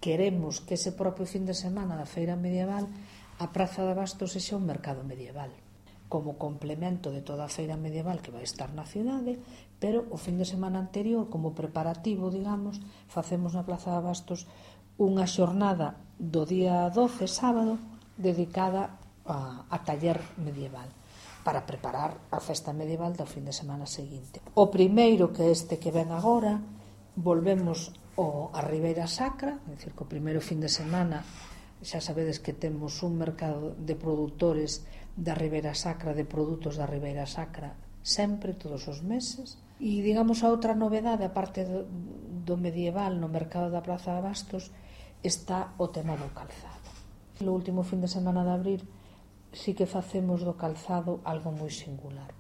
queremos que ese propio fin de semana da feira medieval a Praza de Abastos sexa un mercado medieval, como complemento de toda a feira medieval que vai estar na cidade, pero o fin de semana anterior, como preparativo, digamos, facemos na Praza de Abastos unha xornada do día 12, sábado, dedicada a taller medieval, para preparar a festa medieval do fin de semana seguinte. O primeiro, que este que ven agora, volvemos a Ribeira Sacra, é dicir, que o primeiro fin de semana xa sabedes que temos un mercado de produtores da Ribeira Sacra, de produtos da Ribeira Sacra, sempre, todos os meses. E, digamos, a outra novedade, a parte do medieval no mercado da Praza de Abastos, está o tema do calzado. No último fin de semana de abril sí que facemos do calzado algo moi singular.